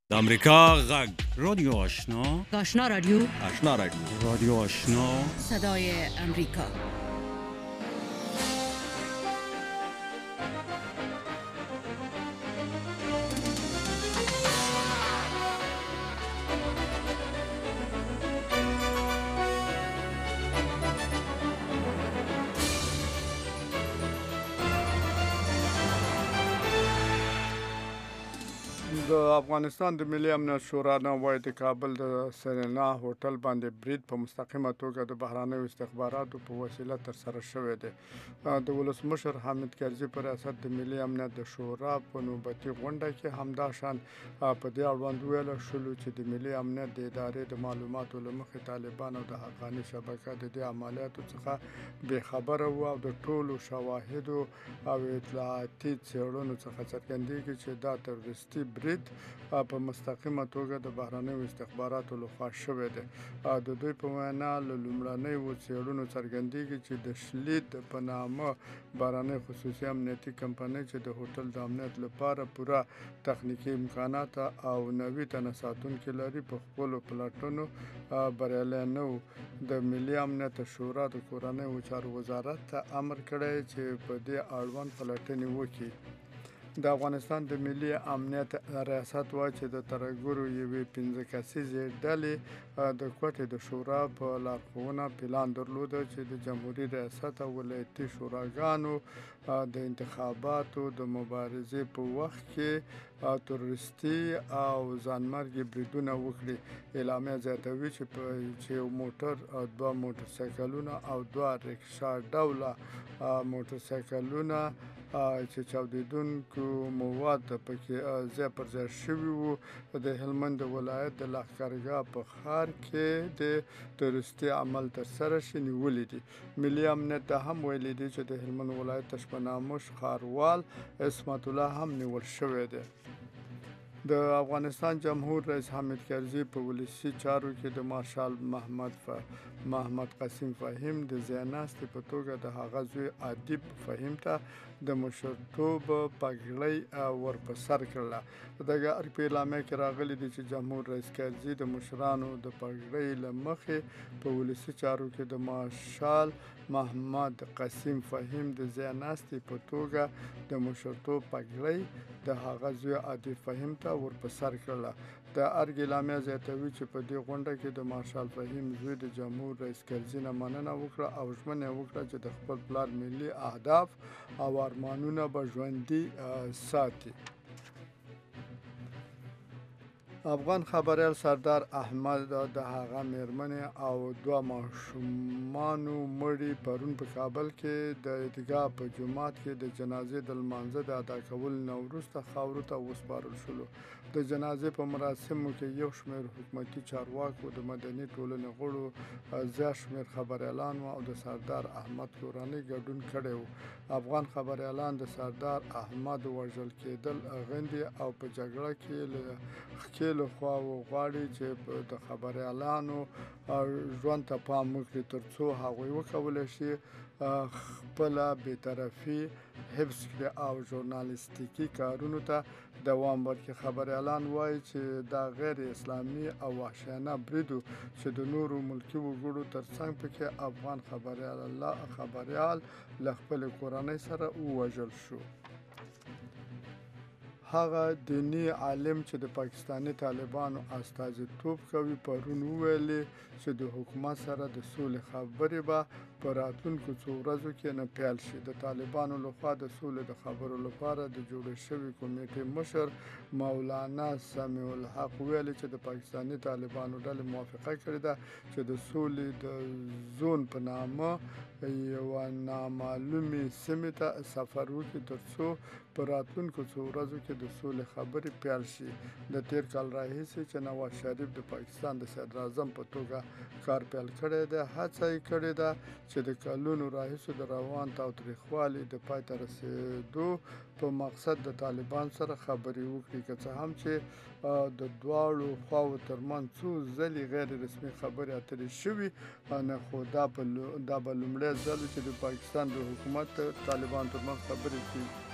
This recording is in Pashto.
د امریکا غږ رادیو آشنا آشنا رادیو آشنا رادیو رادیو آشنا صدای امریکا. د افغانستان د ملي امنیت شورا نه وايي د کابل د سرینا هوټل باندې برید په مستقیمه توګه د بهرانیو استخباراتو په وسیله ترسره شوی دی. د ولسمشر حامد کرزي په ریاست د ملي امنیت د شورا په نوبتي غونډه کې همدا شان په دې اړوند ویل شول چې د ملي امنیت د ادارې د معلوماتو له مخې طالبان او د حقاني شبکه د دې عملیاتو څخه بې خبره وو او د ټولو شواهدو او اطلاعاتي څېړنو څخه څرګندېږي چې دا تروریستي برید په مستقیمه توګه د بهرنیو استخباراتو لخوا شوی دی. د دوی په وینا له لومړنیو څېړنو څرګندېږي چې د شلید په نامه بهرنۍ خصوصي امنیتي کمپنۍ چې د هوټل د امنیت لپاره پوره تخنیکي امکانات او 90 تنه ساتونکي لري په خپلو پلټنو بریالی نه و. د ملي امنیت شورا د کورنیو چارو وزارت ته امر کړی چې په دې اړوند پلټنې وکړي. د افغانستان د ملي امنیت ریاست وایي چې د ترهګرو یوې 15 کسیزې ډلې د کوټې د شورا په لارښوونه پلان درلوده چې د جمهوري ریاست او ولایتي شوراګانو د انتخاباتو د مبارزې په وخت کې تروریستي او ځانمرګي بریدونه وکړي. اعلامیه زیاتوي چې یو موټر، 2 موټرسایکلونه او 2 رکشا ډوله موټرسایکلونه چې چاودیدونکو مواد پکې ځای پر ځای شوي وو د هلمند ولایت د لښکرګاه په ښار کې د تروریستي عمل ترسره شي نیولي دي. ملي امنیت دا هم ویلي دي چې د هلمند ولایت تشپناموش ښاروال عصمت الله هم نیول شوی دی. د افغانستان جمهور رئیس حامد کرزي په ولسي چارو کې د مارشال محمد قاسم فهیم د ځایناستي په توګه د هغه زوی ادیب فهیم ته د مشرتوب پګړۍ ورپه سر کړله. په دغه په اعلامیه کې راغلي دي چې جمهور رئیس کرزي د مشرانو د پګړۍ له مخې په ولسي چارو کې د مارشال محمد قاسم فهیم د ځایناستي په توګه د مشرتوب پګړۍ د هغه زوی ادیب فهیم ته ورپه سر کړله. د ارګ اعلامیه زیاتوي چې په دې غونډه کې د مارشال فهیم زوی د جمهور رئیس کرزي نه مننه وکړه او ژمنه یې وکړه چې د خپل پلار ملي اهداف او ارمانونه به ژوندي ساتي. افغان خبریال سردار احمد د هغه میرمنې او 2 ماشومانو مړي پرون په کابل کې د عیدګاه په جومات کې د جنازې د لمانځه د ادا کولو نه وروسته خاورو ته وسپارل شولو. د جنازې په مراسمو کې یو شمېر حکومتي چارواکو، د مدني ټولنې غړو، زیات شمېر خبریالانو او د سردار احمد کورنۍ ګډون کړی و. افغان خبریالان د سردار احمد وژل کېدل غندي او په جګړه کې له ښکېلو خواوو غواړي چې د خبریالانو ژوند ته پام وکړي ترڅو هغوی وکولی شي خپله بېطرفي حفظ کړي او ژورنالیستیکي کارونو ته دوام ورکړي. خبریالان وایي چې دا غیر اسلامي او وحشیانه برید و چې د نورو ملکي وګړو ترڅنګ پکې افغان خبریال له خپلې کورنۍ سره ووژل شو. هغه دیني عالم چې د پاکستاني طالبانو استازیتوب کوي پرون وویلې چې د حکومت سره د سولې خبرې به په راتلونکو څو ورځو کې نه پیل شي. د طالبانو لخوا د سولې د خبرو لپاره د جوړې شوې کمیټې مشر مولانا سمیع الحق ویلي چې د پاکستاني طالبانو ډلې موافقه کړې ده چې د سولې د زون په نامه یوه نامعلومې سیمې ته سفر وکړي ترڅو په راتلونکو څو ورځو کې د سولې خبرې پیل شي. د تیر کال راهیسې چې نواز شریف د پاکستان د صدراعظم په توګه کار پیل کړی دی، هڅه یې کړې ده چې د کلونو راهیسې د روان تاوتریخوالي د پای ته رسېدو په مقصد د طالبان سره خبرې وکړي. که څه هم چې د دواړو خواوو ترمنځ څو ځلې غیر رسمي خبرې اترې شوي، نه خو دا به لومړی ځل چې د پاکستان د حکومت طالبان ترمنځ خبرې